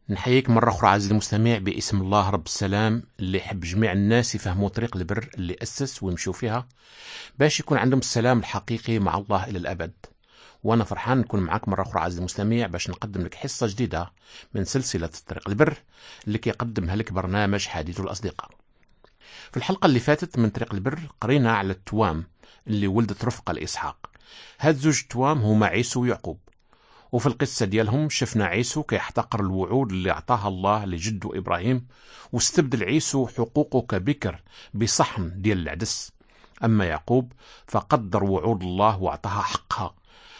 نحييك مرة أخرى عزيزي المستمع باسم الله رب السلام اللي يحب جميع الناس يفهموا طريق البر اللي أسس ويمشوا فيها باش يكون عندهم السلام الحقيقي مع الله إلى الأبد. وأنا فرحان نكون معك مرة أخرى عزيزي المستمع باش نقدم لك حصة جديدة من سلسلة طريق البر اللي كيقدمها لك برنامج حديث الأصدقاء. في الحلقة اللي فاتت من طريق البر قرينا على التوام اللي ولدت رفقة لإسحاق. هاد زوج توام هما عيسو ويعقوب، وفي القصة ديالهم شفنا عيسو كيحتقر الوعود اللي أعطاها الله لجده إبراهيم، واستبدل عيسو حقوقه كبكر بصحن ديال العدس. أما يعقوب فقدر وعود الله وأعطاها حقها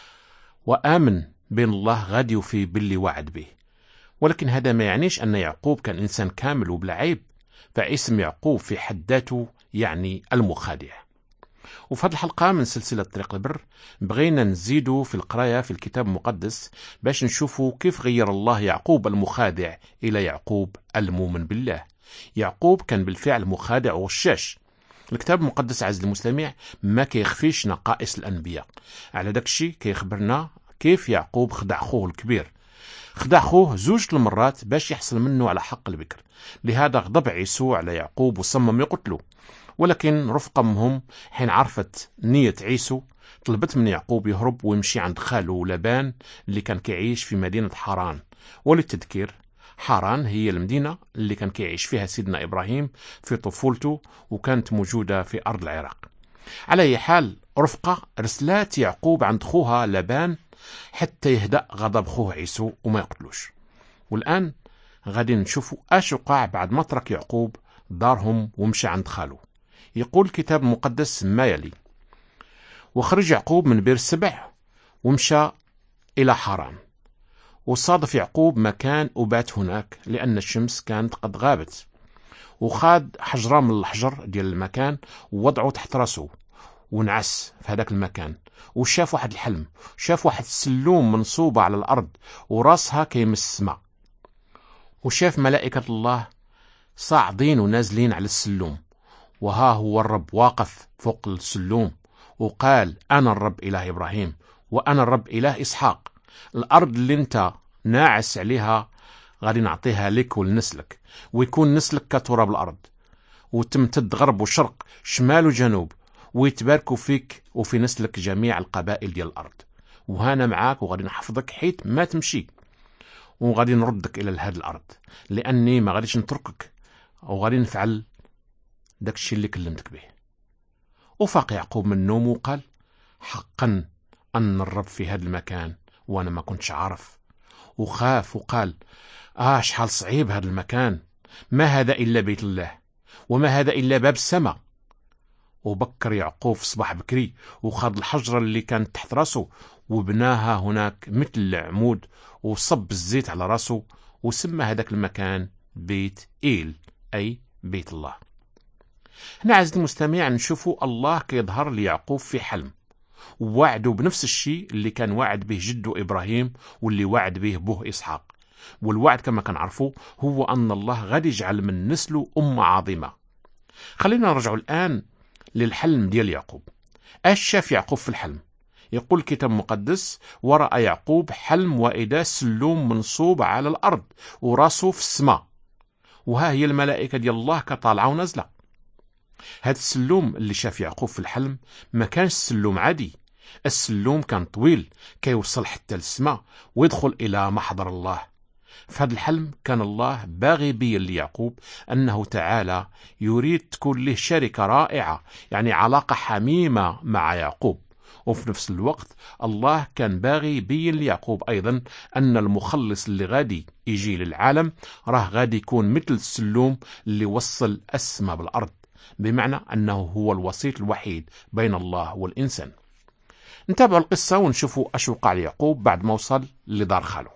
وآمن بين الله غادي وفي باللي وعد به. ولكن هذا ما يعنيش أن يعقوب كان إنسان كامل وبلا عيب، فاسم يعقوب في حد ذاته يعني المخادع. وفي هذه الحلقة من سلسلة طريق البر بغينا نزيدوا في القراية في الكتاب المقدس باش نشوفوا كيف غير الله يعقوب المخادع إلى يعقوب المؤمن بالله. يعقوب كان بالفعل مخادع وغشاش. الكتاب المقدس عزيزي المستمع ما كيخفيش نقائص الأنبياء، على داكشي كيخبرنا كيف يعقوب خدع خوه الكبير. خدع خوه زوج المرات باش يحصل منه على حق البكر، لهذا غضب عيسو على يعقوب وصمم يقتله. ولكن رفقة أمهم حين عرفت نية عيسو طلبت من يعقوب يهرب ويمشي عند خاله لبان اللي كان كيعيش في مدينة حران. وللتذكير، حران هي المدينة اللي كان كيعيش فيها سيدنا إبراهيم في طفولته، وكانت موجودة في أرض العراق. على أي حال، رفقة رسلات يعقوب عند خوها لبان حتى يهدأ غضب خوه عيسو وما يقتلوش. والآن غادي نشوفوا اش وقع بعد ما ترك يعقوب دارهم ومشى عند خاله. يقول الكتاب المقدس ما يلي: وخرج يعقوب من بير السبع ومشى إلى حران، وصادف يعقوب مكان وبات هناك لأن الشمس كانت قد غابت، وخاد حجرة من الحجر ديال المكان ووضعه تحت راسه ونعس في هذاك المكان. وشاف واحد الحلم، شاف واحد السلوم منصوبة على الأرض وراسها كيمس السماء، وشاف ملائكة الله صاعدين ونازلين على السلوم، وها هو الرب واقف فوق السلوم وقال: أنا الرب إله إبراهيم وأنا الرب إله إسحاق. الأرض اللي انت ناعس عليها غادي نعطيها لك ولنسلك، ويكون نسلك كتراب الأرض، وتمتد غرب وشرق شمال وجنوب، ويتباركوا فيك وفي نسلك جميع القبائل ديال الأرض. وهانا معاك وغادي نحفظك حيت ما تمشي، وغادي نردك إلى هذه الأرض، لأني ما غاديش نتركك، وغادي نفعل داك الشيء اللي كلمتك به. وفاق يعقوب من النوم وقال: حقا أن الرب في هذا المكان وأنا ما كنتش عارف. وخاف وقال: شحال صعيب هذا المكان، ما هذا إلا بيت الله، وما هذا إلا باب السماء. وبكر يعقوب في صباح بكري وخذ الحجرة اللي كانت تحت راسه وبناها هناك مثل العمود، وصب الزيت على راسه، وسمى هذاك المكان بيت إيل، أي بيت الله. هنا عزيزي المستمع نشوفوا الله كيظهر ليعقوب في حلم، ووعده بنفس الشيء اللي كان وعد به جده إبراهيم واللي وعد به بوه إسحاق. والوعد كما كنعرفوا هو أن الله غادي يجعل من نسله أمة عظيمة. خلينا نرجع الآن للحلم ديال يعقوب. اش شاف يعقوب في الحلم؟ يقول الكتاب المقدس: ورأى يعقوب حلم وإذا سلوم منصوب على الأرض وراسه في السماء، وها هي الملائكة ديال الله كطالعة ونازلة. هذا السلوم اللي شاف يعقوب في الحلم ما كانش سلوم عادي، السلوم كان طويل كيوصل حتى للسماء ويدخل إلى محضر الله. في هذا الحلم كان الله باغي يبين ليعقوب أنه تعالى يريد تكون له شركة رائعة، يعني علاقة حميمة مع يعقوب. وفي نفس الوقت الله كان باغي يبين ليعقوب أيضا أن المخلص اللي غادي يجي للعالم راه غادي يكون مثل السلوم اللي وصل السماء بالأرض، بمعنى أنه هو الوسيط الوحيد بين الله والإنسان. نتابع القصة ونشوفوا أش وقع ليعقوب بعد ما وصل لدار خاله.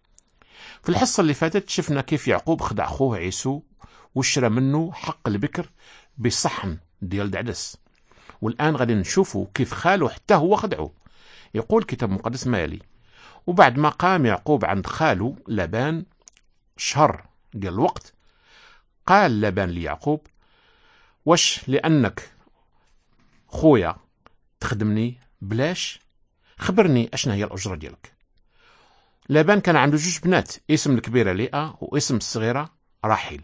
في الحصة اللي فاتت شفنا كيف يعقوب خدع أخوه عيسو وشرى منه حق البكر بصحن ديال دعدس. والآن غادي نشوفوا كيف خاله حتى هو خدعه. يقول الكتاب المقدس ما يلي: وبعد ما قام يعقوب عند خاله لبان شهر ديال الوقت، قال لبان ليعقوب: واش لأنك خويا تخدمني بلاش؟ خبرني أشنا هي الأجرة ديالك. لابان كان عنده جوج بنات، اسم الكبيرة ليئة واسم الصغيرة راحيل،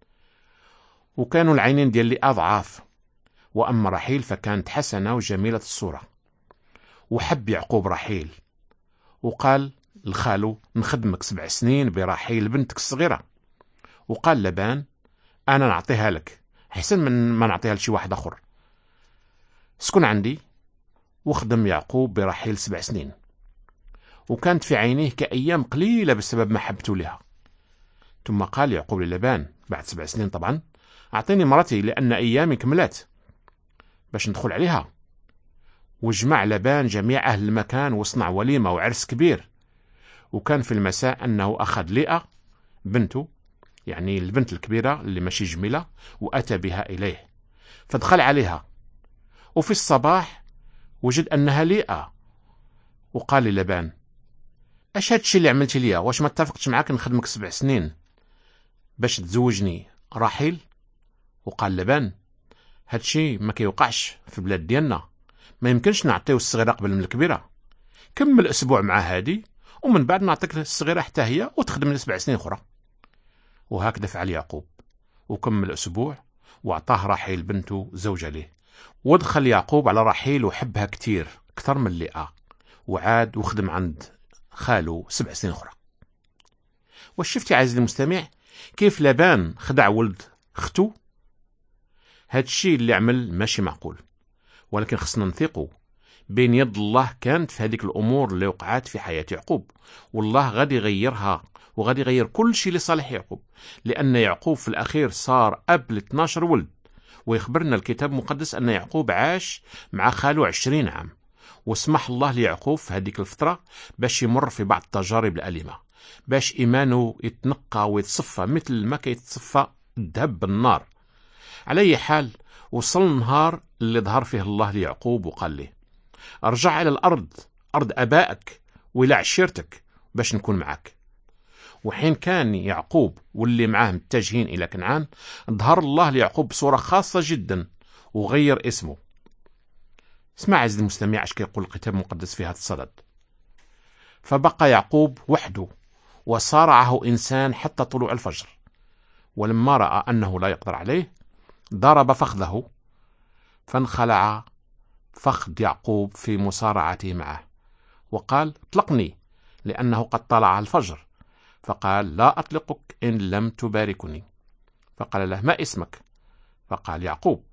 وكانوا العينين ديال ليئة ضعاف، وأما راحيل فكانت حسنة وجميلة الصورة. وحب يعقوب راحيل، وقال لخالو نخدمك 7 سنين براحيل بنتك الصغيرة. وقال لابان أنا نعطيها لك حسن من ما نعطيها لشي واحد آخر، سكن عندي. وخدم يعقوب براحيل 7 سنين، وكانت في عينيه كأيام قليلة بسبب محبته لها. ثم قال يعقوب للابان بعد 7 سنين طبعا أعطيني مرتي لأن أيامي كملت باش ندخل عليها. وجمع لابان جميع أهل المكان وصنع وليمة وعرس كبير. وكان في المساء أنه أخذ ليئة بنته، يعني البنت الكبيرة اللي ماشي جميلة، وأتى بها إليه فدخل عليها. وفي الصباح وجد أنها ليئة، وقال للابان أش هادشي اللي عملتي ليا؟ واش ما اتفقتش معاك نخدمك 7 سنين باش تزوجني راحيل؟ وقال لابان هادشي ما كيوقعش في بلاد ديالنا، ما يمكنش نعطيو الصغيرة قبل من الكبيرة. كمل أسبوع مع هادي ومن بعد نعطيك الصغيرة حتى هي وتخدم لي 7 سنين أخرى. وهكذا فعل يعقوب، وكمل أسبوع وأعطاه راحيل بنته زوجة ليه. ودخل يعقوب على راحيل وحبها كتير أكثر من ليئة، وعاد وخدم عند خاله 7 سنين أخرى. واش شفتي عزيزي المستمع كيف لابان خدع ولد اختو؟ هادشي اللي عمل ماشي معقول، ولكن خصنا نثيقوا بين يد الله كانت في هذيك الأمور اللي وقعت في حياة يعقوب، والله غادي يغيرها وغادي يغير كل شيء لصالح يعقوب، لأن يعقوب في الأخير صار أب ل 12 ولد. ويخبرنا الكتاب المقدس أن يعقوب عاش مع خاله 20 عام، واسمح الله ليعقوب في هذيك الفترة باش يمر في بعض التجارب الأليمة، باش إيمانه يتنقى ويتصفى مثل ما كيتصفى الذهب بالنار. على أي حال وصل النهار اللي ظهر فيه الله ليعقوب وقال له ارجع إلى الأرض، أرض أبائك وإلى عشيرتك باش نكون معك. وحين كان يعقوب واللي معاه متجهين إلى كنعان، ظهر الله ليعقوب بصورة خاصة جدا وغير اسمه. اسمع عزيزي المستمع اش كيقول الكتاب المقدس في هذا الصدد. فبقى يعقوب وحده وصارعه إنسان حتى طلوع الفجر، ولما رأى أنه لا يقدر عليه ضرب فخذه، فانخلع فخذ يعقوب في مصارعته معه، وقال اطلقني لأنه قد طلع الفجر. فقال لا أطلقك إن لم تباركني. فقال له ما اسمك؟ فقال يعقوب.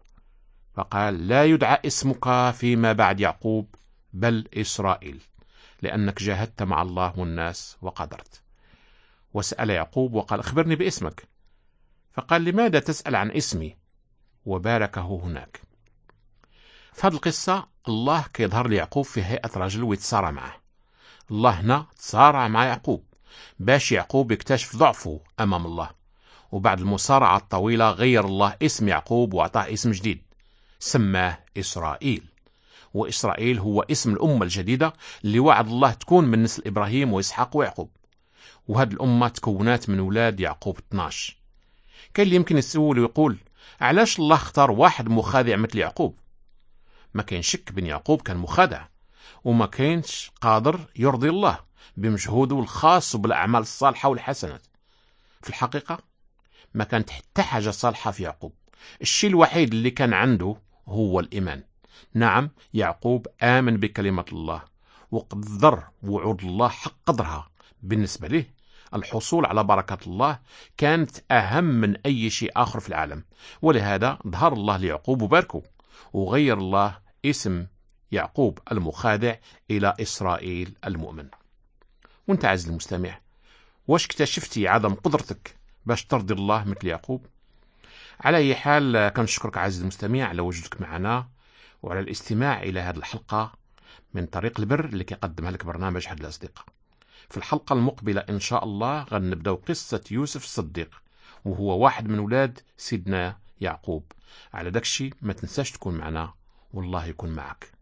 فقال لا يدعى اسمك فيما بعد يعقوب بل إسرائيل، لأنك جاهدت مع الله والناس وقدرت. وسأل يعقوب وقال اخبرني باسمك. فقال لماذا تسأل عن اسمي؟ وباركه هناك. في هذه القصة الله كيظهر ليعقوب في هيئة رجل ويتصارع معه. الله هنا تصارع مع يعقوب باش يعقوب يكتشف ضعفه أمام الله. وبعد المصارعة الطويلة غير الله اسم يعقوب وأعطاه اسم جديد سماه إسرائيل. وإسرائيل هو اسم الأمة الجديدة اللي وعد الله تكون من نسل إبراهيم وإسحاق ويعقوب. وهذه الأمة تكونات من أولاد يعقوب 12. كان اللي يمكن يسأل ويقول علاش الله اختار واحد مخادع مثل يعقوب؟ ما كاين شك بن يعقوب كان مخادع، وما كاينش قادر يرضي الله بمجهوده الخاص وبالأعمال الصالحة والحسنات. في الحقيقة ما كانت حتى حاجة صالحة في يعقوب. الشيء الوحيد اللي كان عنده هو الإيمان. نعم يعقوب آمن بكلمة الله وقدر وعود الله حق قدرها. بالنسبة له الحصول على بركة الله كانت أهم من أي شيء آخر في العالم، ولهذا ظهر الله ليعقوب وباركه، وغير الله اسم يعقوب المخادع إلى إسرائيل المؤمن. وانت عزيزي المستمع واش اكتشفتي عدم قدرتك باش ترضي الله مثل يعقوب؟ على أي حال كنشكرك عزيزي المستمع على وجودك معنا وعلى الاستماع إلى هذه الحلقة من طريق البر اللي كيقدمها لك برنامج حد الأصدقاء. في الحلقة المقبلة إن شاء الله غنبدأ قصة يوسف الصديق، وهو واحد من أولاد سيدنا يعقوب. على داكشي ما تنساش تكون معنا، والله يكون معك.